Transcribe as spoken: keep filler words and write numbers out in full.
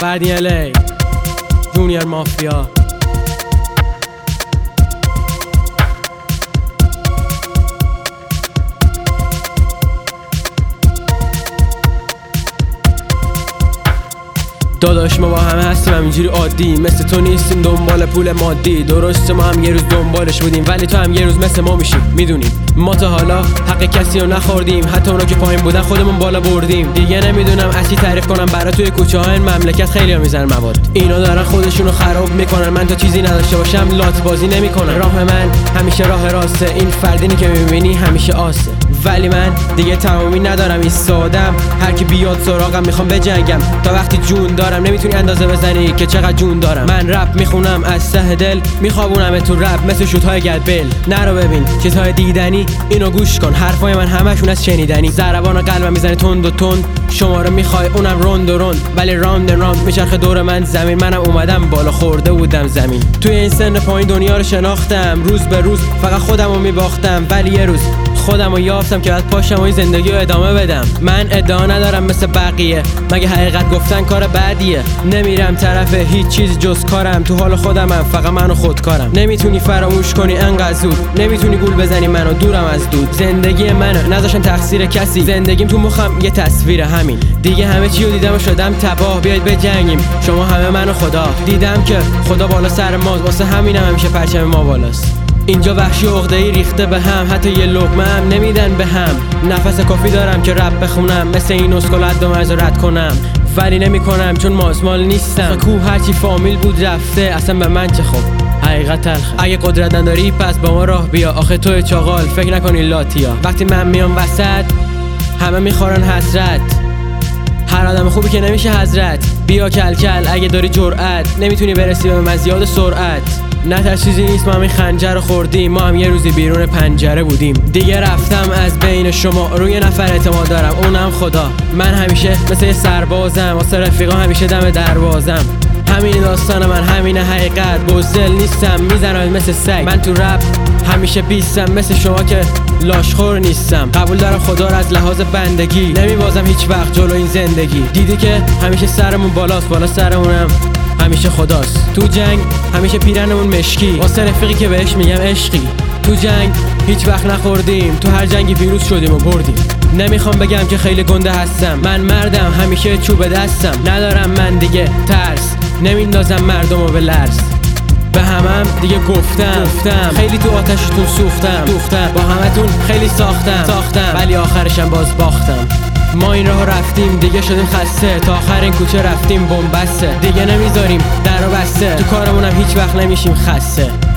فردی الی جونیور مافیا. داداش ما با همه هستیم همینجوری عادی، مثل تو نیستیم دنبال پول مادی. درسته ما هم یه روز دنبالش بودیم ولی تو هم یه روز مثل ما میشی. میدونیم ما تا حالا حق کسی رو نخوردیم، حتی اونا که پایین بودن خودمون بالا بردیم. دیگه نمیدونم از چی تعریف کنم برا. توی کوچه های این مملکت خیلی ها میزنن مواد، اینا دارن خودشونو خراب میکنن. من تا چیزی نداشته باشم لات بازی نمیکنن. راه من همیشه راه راسته، این فردینی که میبینی همیشه آسه. ولی من دیگه تمامی ندارم ایستادم، هر کی بیاد سراغم میخوام بجنگم. تا وقتی جون دارم نمیتونی اندازه بزنی که چقدر جون دارم. من رپ میخونم از ته دل، میخوابونم تو رپ مثل شوت‌های گدبل. نرو ببین چیزهای دیدنی، اینو گوش کن حرفای من همشون از شنیدنی. ضربان قلبم میزنه تند و تند، شما رو میخوای اونم روند و روند. ولی راند راند میچرخه دور من زمین، منم اومدم بالا خورده بودم زمین. توی این سن پایین دنیا رو شناختم، روز به روز فقط خودم رو میباختم. ولی یه روز خودم رو یافتم که بعد پاشم و این زندگی رو ادامه بدم. من ادعا ندارم مثل بقیه، مگه حقیقت گفتن کار بدیه. نمیرم طرف هیچ چیز جز کارم، تو حال خودمم فقط منو خودکارم. نمیتونی فراموش کنی انقدر زود، نمیتونی گول بزنی منو دورم از دود. زندگی منو نذاشتن تقصیر کسی، زندگیم تو مخم یه تصویر همین. دیگه همه چی رو دیدم و شدم تباه، بیاید بجنگیم شما همه منو خدا. دیدم که خدا بالا سر ماست، واسه همینم همیشه پرچم ما بالاست. اینجا وحشی و عقده‌ای ریخته به هم، حتی یه لقمه هم نمیدن به هم. نفس کافی دارم که رپ بخونم، مثل این اسکل حد و مرز رد کنم. ولی نمی کنم چون مازمال نیستم. کوه هرچی فامیل بود رفته، اصلا به من چه خوب. حقیقت تلخ. اگه قدرت نداری پس با ما راه بیا، آخه توی چاغال فکر نکنی لاتیا. وقتی من میام وسط همه میخورن حسرت، هر آدم خوبی که نمیشه حضرت. بیا کل کل اگه داری جرأت، نمیتونی برسی به من زیاد سرعت. نه تا چیزی نیست، ما همین خنجر رو خوردیم، ما هم یه روزی بیرون پنجره بودیم. دیگه رفتم از بین شما، روی نفر اعتماد دارم اونم خدا. من همیشه مثل یه سربازم، واسه رفیقا همیشه دم دروازم. همین داستان من همین حقیقت، بزدل نیستم میزنم مثل سگ. من تو رپ همیشه بیستم، مثل شما که لاشخور نیستم. قبول دارم خدا رو از لحاظ بندگی، نمیبازم هیچ وقت جلو این زندگی. دیدی که همیشه سرمون بالاست، بالا سرمونم همیشه خداست. تو جنگ همیشه پیرنمون مشکی، واسه رفیقی که بهش میگم عشقی. تو جنگ هیچ وقت نخوردیم، تو هر جنگی پیروز شدیم و بردیم. نمیخوام بگم که خیلی گنده هستم، من مردم همیشه چوب دستم. ندارم من دیگه ترس، نمیندازم مردمو به لرز. به همم دیگه گفتم گفتم خیلی تو آتشتون سوختم سوختم با همتون خیلی ساختم ساختم ولی آخرشم باز باختم. ما این راه رفتیم دیگه شدیم خسته، تا آخر این کوچه رفتیم بنبسته. دیگه نمیذاریم در و بسته، تو کارمونم هیچ وقت نمیشیم خسته.